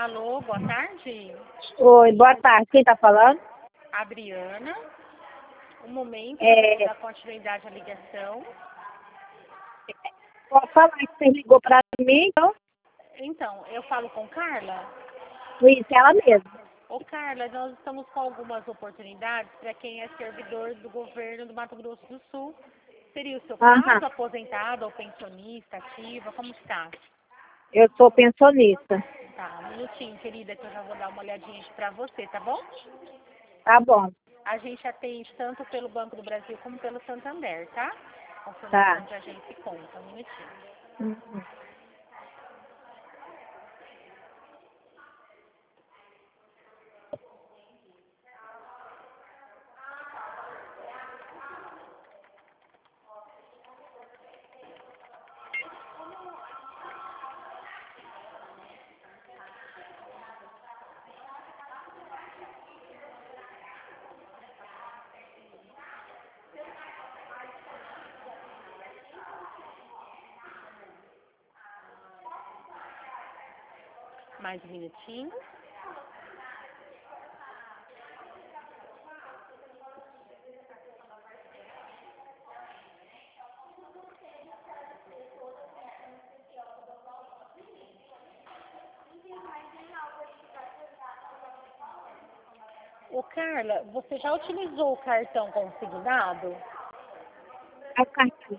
Alô, boa tarde. Oi, boa tarde. Quem tá falando? Adriana. Um momento, É, eu vou dar continuidade à ligação. Pode falar que você ligou pra mim, então? Então, eu falo com Carla. Isso, ela mesma. Ô, Carla, nós estamos com algumas oportunidades para quem é servidor do governo do Mato Grosso do Sul. Seria o seu caso, Aham. aposentado ou pensionista, ativa? Como está? Eu sou pensionista. Tá, um minutinho, querida, que eu já vou dar uma olhadinha aqui para você, tá bom? Tá bom. A gente atende tanto pelo Banco do Brasil como pelo Santander, tá? Tá. Informação que a gente conta, um minutinho. Uhum. Mais um minutinho. Ô, Carla, você já utilizou o cartão consignado? A cartinha.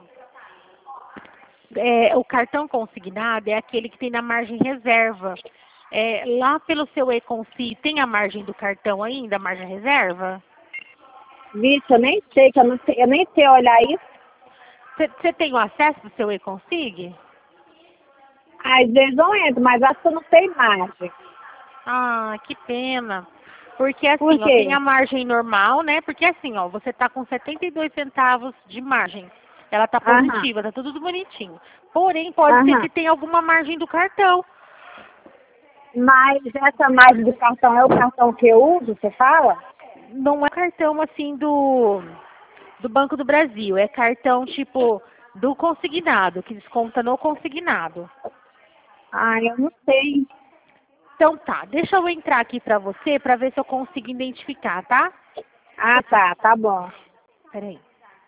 O cartão consignado é aquele que tem na margem reserva. Lá pelo seu e-consi, tem a margem do cartão ainda, a margem reserva? Vixe, eu nem sei, que eu nem sei olhar isso. Você tem o acesso do seu e-consig? Às vezes eu entro, mas acho que eu não tenho margem. Ah, que pena. Porque Por assim, ó, tem quê? a margem normal, né? Porque assim, ó, você tá com 72 centavos de margem. Ela tá Aham, positiva, tá tudo bonitinho. Porém, pode ser aham. que tenha alguma margem do cartão. Mas essa margem do cartão é o cartão que eu uso, você fala? Não é cartão assim do Banco do Brasil, é cartão tipo do consignado, que desconta no consignado. Ah, eu não sei. Então tá, deixa eu entrar aqui pra você pra ver se eu consigo identificar, tá? Ah, tá bom. Peraí.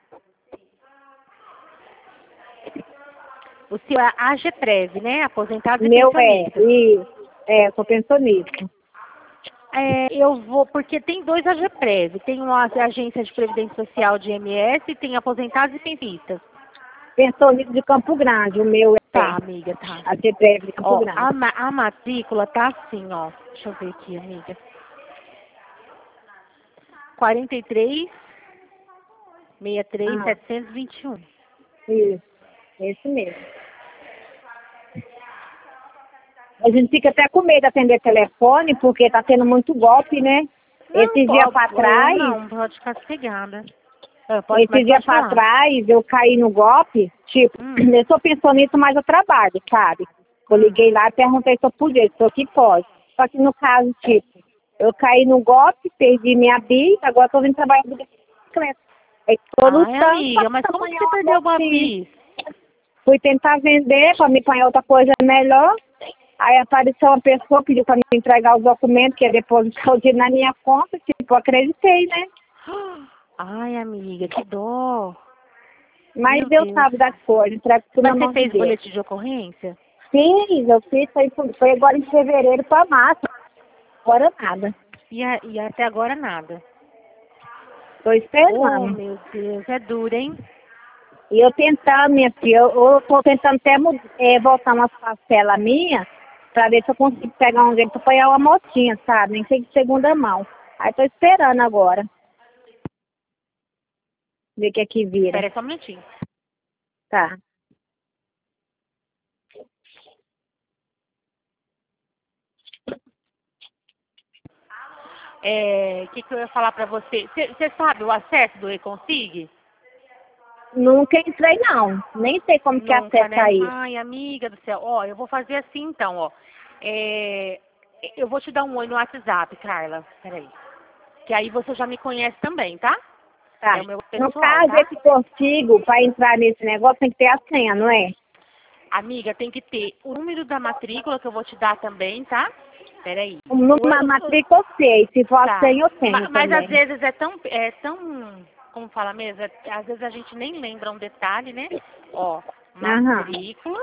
O seu é AGPREV, né? Aposentados e Meu pensionistas. isso. Eu sou pensionista. Eu vou, porque tem dois AGPREV. Tem uma agência de previdência social de MS e tem aposentados e pensionistas. Pensionista de Campo Grande, o meu Tá, amiga, tá. a CPF de Campo Ó, Grande. a matrícula tá assim, ó. Deixa eu ver aqui, amiga. 43 63 Ah, 721. isso, esse mesmo. A gente fica até com medo de atender telefone, porque tá tendo muito golpe, né? Não, Trás, pode ficar sossegada. esse Mas dia pode para falar. trás, eu caí no golpe, tipo, Hum, eu sou pensionista, mas eu trabalho, sabe? Eu hum. liguei lá e perguntei se eu podia, se eu que pode. Só que no caso, tipo, eu caí no golpe, perdi minha bis, agora estou vindo trabalhar de bicicleta. Aí tô Ai, lutando amiga, mas para como que apanhar você uma perdeu uma motinha. bis? Fui tentar vender para me apanhar outra coisa melhor. Aí apareceu uma pessoa, pediu para me entregar os documentos, que ia depositar o dinheiro na minha conta. Tipo, eu acreditei, né? Ai, amiga, que dó. Mas Meu Deus Deus. sabe das coisas, entrego tudo na Mas você mão de fez Deus. boletim de ocorrência? Sim, eu fiz, foi agora em fevereiro para março. Agora nada. E até agora nada. Estou Oh, esperando. meu Deus, é duro, hein? E eu tentando, minha filha, eu estou tentando até voltar umas parcelas minhas, para ver se eu consigo pegar um jeito para apanhar uma motinha, sabe? Nem sei de segunda mão. Aí estou esperando agora, ver o que é que vira. Espera aí só um minutinho. Tá. Que eu ia falar pra você? Você sabe o acesso do e-consig? Nunca entrei, não. Nem sei como que Nunca, acessa né? aí. Ai, amiga do céu. Ó, eu vou fazer assim então, ó. É, eu vou te dar um oi no WhatsApp, Carla. Peraí. Que aí você já me conhece também, tá? É Tá. o meu No pessoal, caso, tá? esse consigo, para entrar nesse negócio, tem que ter a senha, não é? Amiga, tem que ter o número da matrícula que eu vou te dar também, tá? Peraí. Numa matrícula eu sei, se for Tá. sem eu tenho Mas também. às vezes é tão, como fala mesmo, às vezes a gente nem lembra um detalhe, né? Ó, matrícula.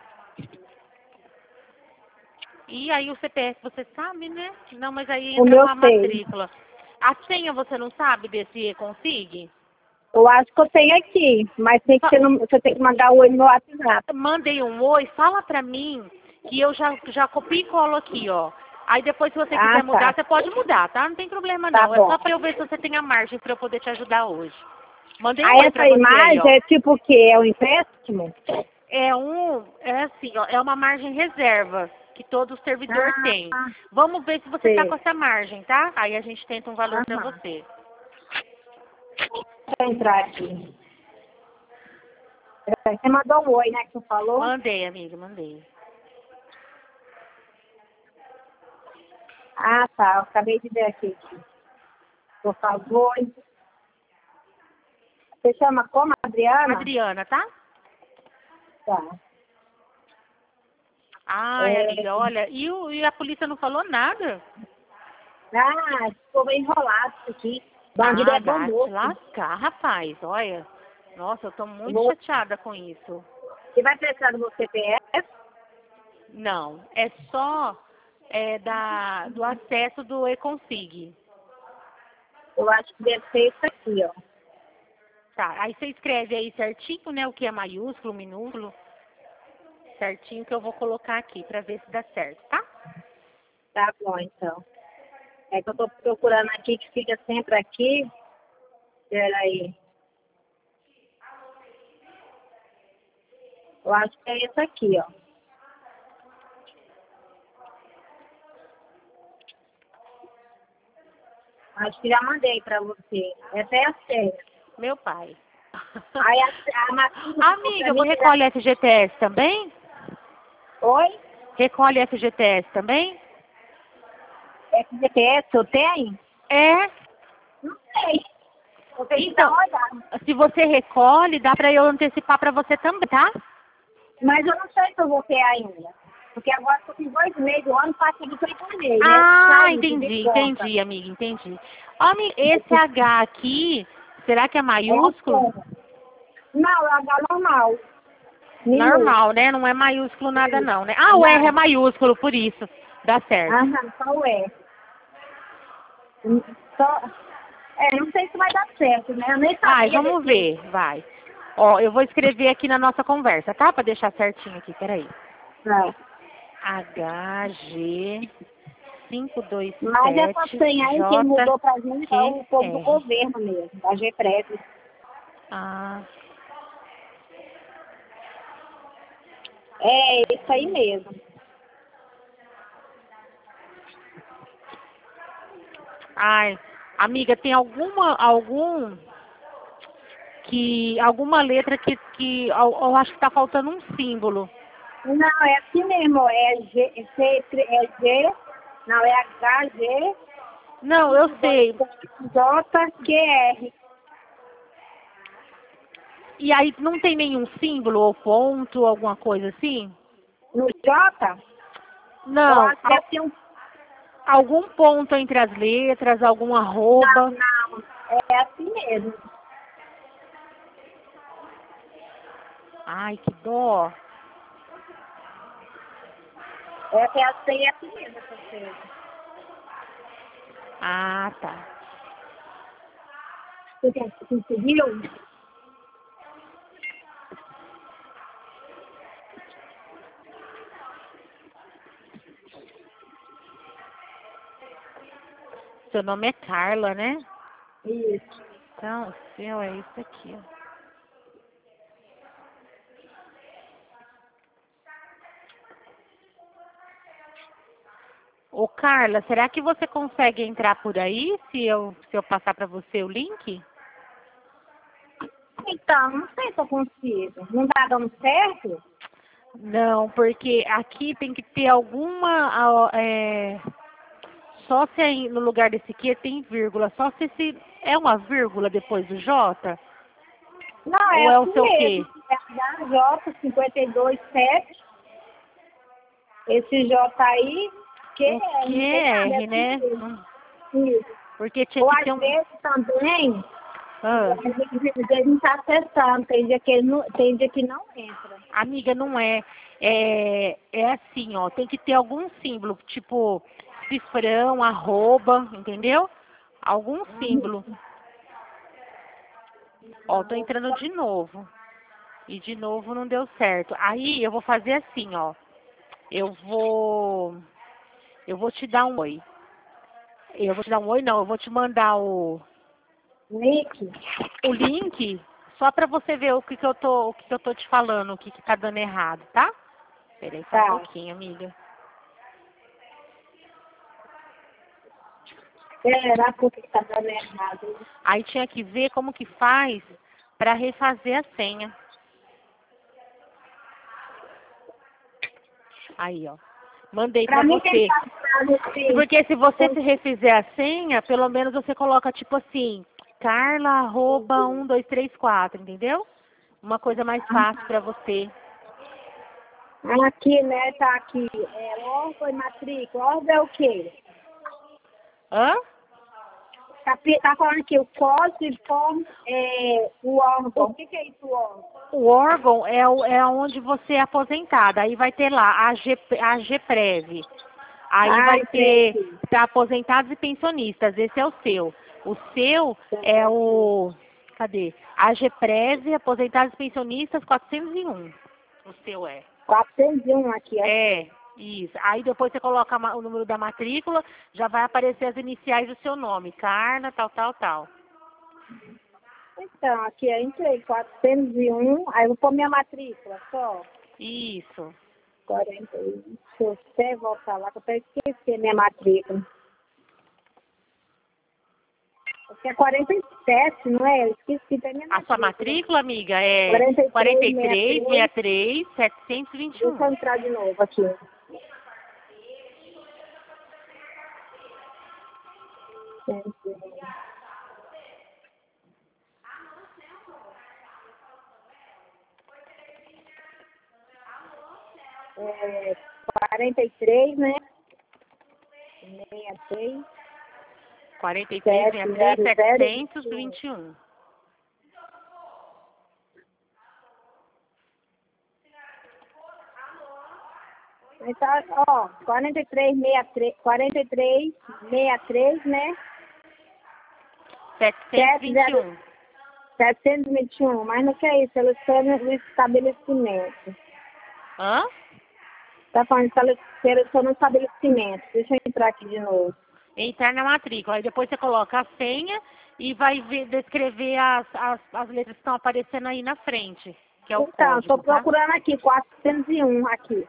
E aí o CPF você sabe, né? Não, mas aí O entra meu com a sei. matrícula. A senha você não sabe desse e-consig? Eu acho que eu tenho aqui, mas tem que ser você tem que mandar o oi no meu WhatsApp. Mandei um oi, fala pra mim que eu já copio e colo aqui, ó. Aí depois, se você quiser mudar, você pode mudar, tá? Não tem problema Tá não. É bom. só pra eu ver se você tem a margem pra eu poder te ajudar hoje. Mandei um Aí oi pra essa você aí, imagem ó. é tipo o quê? É um empréstimo? É assim, ó, é uma margem reserva que todo servidor tem. Vamos ver se você tá sei. com essa margem, tá? Aí a gente tenta um valor pra você. Deixa eu entrar aqui. Você mandou um oi, né, que você falou? Mandei, amiga, mandei. Ah, tá. Eu acabei de ver aqui. Por favor. Você chama como, Adriana? Adriana, tá? Tá. Ai, amiga, olha, e a polícia não falou nada? Ah, ficou bem enrolado isso aqui. Bandido é bom Vai te moço. lascar, rapaz, olha. Nossa, eu tô muito Vou- chateada com isso. Você vai precisar do meu CPF? Não, é só do acesso do e-consig. Eu acho que deve ser isso aqui, ó. Tá, aí você escreve aí certinho, né, o que é maiúsculo, minúsculo, certinho que eu vou colocar aqui pra ver se dá certo, tá? Tá bom, então. É que eu tô procurando aqui, que fica sempre aqui. Peraí. Eu acho que é esse aqui, ó. Acho que já mandei pra você. Essa é a senha. Meu pai. Aí a matrícula... Amiga, você recolhe FGTS também? Oi? Recolhe FGTS também? FGTS eu tenho? É. Não sei. Eu tenho que dar Então, uma olhada. se você recolhe, dá pra eu antecipar pra você também, tá? Mas eu não sei se eu vou ter ainda. Porque agora eu tô com 2 meses, o ano passado foi com mês, né? Ah, Saiu de entendi, conta. entendi, amiga, entendi. Amiga, esse H aqui, será que é É maiúsculo? a senha. Não, é H normal. Minúsculo. Normal, né? Não é maiúsculo nada não, né? Ah, o R é Nada. maiúsculo, por isso. Dá certo. Aham, só é. Só... não sei se vai dar certo, né? Eu nem Ai, sabia vamos desse... ver, vai. Ó, eu vou escrever aqui na nossa conversa, tá? Pra deixar certinho aqui, peraí. É. HG Mas essa 527 senha aí, quem mudou pra gente é o povo do JQR. governo mesmo, da GPREV. Ah, É isso aí mesmo. ai, amiga, tem alguma letra que eu acho que tá faltando um símbolo. Não, é assim mesmo. Não, é HG, Não, eu sei. JQR. E aí não tem nenhum símbolo ou ponto, alguma coisa assim? No J, eu Não, acho que deve ter um... algum ponto entre as letras, algum Não, arroba. não. É assim mesmo. Ai, que dó. Essa é a senha, é assim mesmo, essa senha. Ah, tá. Você conseguiu? Seu nome é Carla, né? Isso. Então, o seu é isso aqui, ó. Ô, Carla, será que você consegue entrar por aí se eu passar para você o link? Então, não sei se eu consigo. Não tá dando certo? Não, porque aqui tem que ter só se aí no lugar desse aqui tem vírgula. Só se esse é uma vírgula depois do J? Não, é Ou é o assim seu quê? mesmo. É HJ 527. Esse J aí. QR, O não tem nada, é QR, né? tudo isso. Porque tinha Ou que às ter um... vezes também, Ah, às vezes não está acessando, tem dia que ele não, tem dia que não entra. amiga, não é. É assim, ó. Tem que ter algum símbolo, tipo cifrão, arroba, entendeu? Algum símbolo. Ó, tô entrando de novo. E de novo não deu certo. Aí eu vou fazer assim, ó. Eu vou. Eu vou te dar um oi. Eu vou te dar um oi, não. Eu vou te mandar Nick, o link só pra você ver o que que eu tô te falando, o que que tá dando errado, tá? Peraí só um tá. pouquinho, amiga. Será porque tá dando errado? Aí tinha que ver como que faz pra refazer a senha. Aí, ó. Mandei pra Pra mim tem que você. estar assim. Porque se você se refizer a senha, pelo menos você coloca tipo assim, Carla@1234, entendeu? Uma coisa mais fácil pra você. Aqui, né, tá aqui. Órgão e matrícula. Órgão é o quê? Hã? Tá falando aqui, o código forma o órgão. O que é isso, o órgão? O órgão é onde você é aposentada. Aí vai ter lá a GPREV. Aí Ah, vai ter entendi. pra aposentados e pensionistas. Esse é o seu. O seu é o... Cadê? A GPREV, aposentados e pensionistas, 401. O seu é. 401 aqui, ó. É, isso. Aí depois você coloca o número da matrícula, já vai aparecer as iniciais do seu nome. Carla, tal, tal, tal. Então, aqui eu entrei, 401. Aí eu vou pôr minha matrícula só. Isso. 41. Deixa eu até voltar lá, que eu até esqueci minha matrícula. Aqui é 47, não é? Eu esqueci da minha A sua matrícula. matrícula, amiga, é 43, 43 63. 63 Deixa eu 721. entrar de novo aqui. É, 43, né? 63, 43 63 700. 721. Então, ó, 43, 63, 43, 63, né? 721. 721, mas não quer isso, seleciona o estabelecimento. Hã? Tá falando seleciona o estabelecimento. Deixa eu entrar aqui de novo. Entrar na matrícula. Aí depois você coloca a senha e vai descrever as letras que estão aparecendo aí na frente, que é o Então, estou código, tá? procurando aqui, 401 aqui.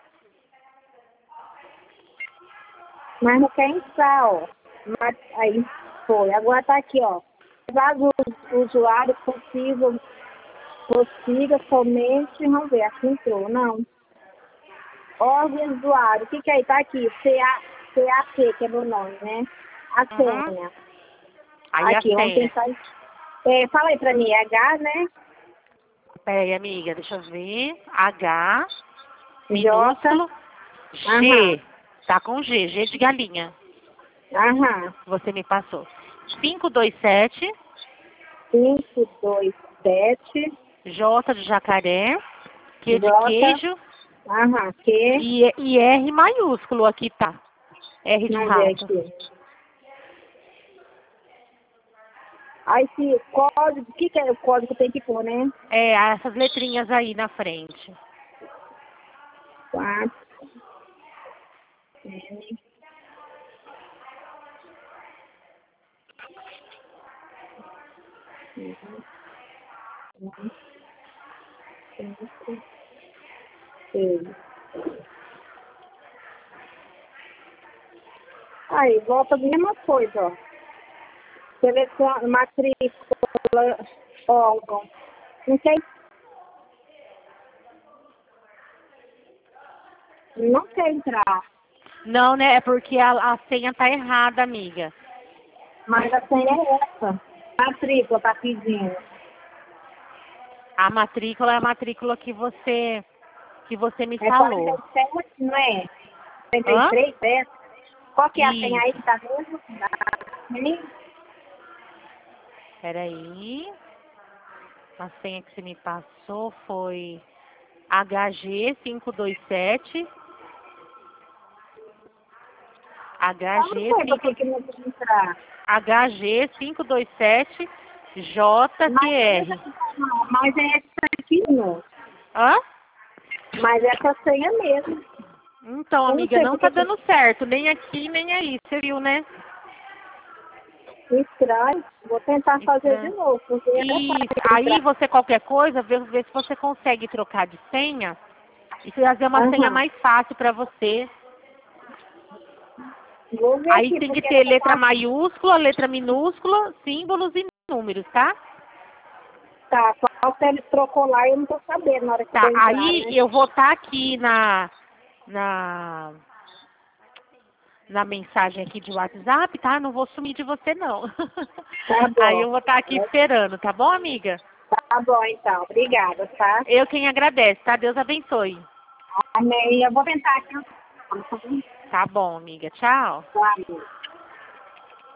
Mas não quer entrar, ó. Mas, aí foi. Agora tá aqui, ó. Vago usuário possível, prossiga somente. Vamos ver, aqui entrou. Não. Órgão usuário. O que é aí? Tá aqui. CAP, que é meu nome, né? A Uhum. senha. Aí a Aqui, vamos senha. tentar. Fala aí pra mim, H, né? Peraí, amiga, deixa eu ver. H, J. minúsculo, Aham. G. Tá com G, G de galinha. Aham. Você me passou. 527, 527. J de jacaré, Q de J. queijo Aham. Q. e R maiúsculo aqui tá. R de Vamos ver rato. aqui. Aí esse código, o que é o código que tem que pôr, né? É, essas letrinhas aí na frente. 4, N, um, 5, 6. Aí, volta a mesma coisa, ó. Seleciona, matrícula, órgão. Não quer, não quer entrar, Não, né? É porque a senha tá errada, amiga. mas a senha é essa. Matrícula tá pedindo. A matrícula é a matrícula que você me É falou. 47, não é? Hã? 43, é? Qual que é a senha Isso. aí que tá mesmo? Peraí. A senha que você me passou foi HG527. Como foi que eu tenho que me entrar? HG527 JQR. Mas é essa aqui, não. Hã? Mas é essa senha mesmo. Então, Eu não amiga, sei não porque tá dando certo, nem aqui, nem aí. Você viu, né? estranho. Vou tentar fazer de Estranho. novo, porque é Isso. fácil Aí entrar. você, qualquer coisa, vê se você consegue trocar de senha e fazer uma senha Aham. mais fácil pra você. Vou ver Aí aqui, tem que porque ter letra maiúscula, letra minúscula, símbolos e números, tá? tá, qual se ele trocou lá, eu não tô sabendo na hora que eu Tá, vou entrar, aí né? eu vou estar aqui na, na mensagem aqui de WhatsApp, tá? Não vou sumir de você, não. Tá Aí bom. eu vou estar aqui esperando, tá bom, amiga? Tá bom, então. Obrigada, tá? Eu quem agradece, tá? Deus abençoe. Amém. Eu vou tentar aqui. Tá bom, amiga. Tchau. Tá,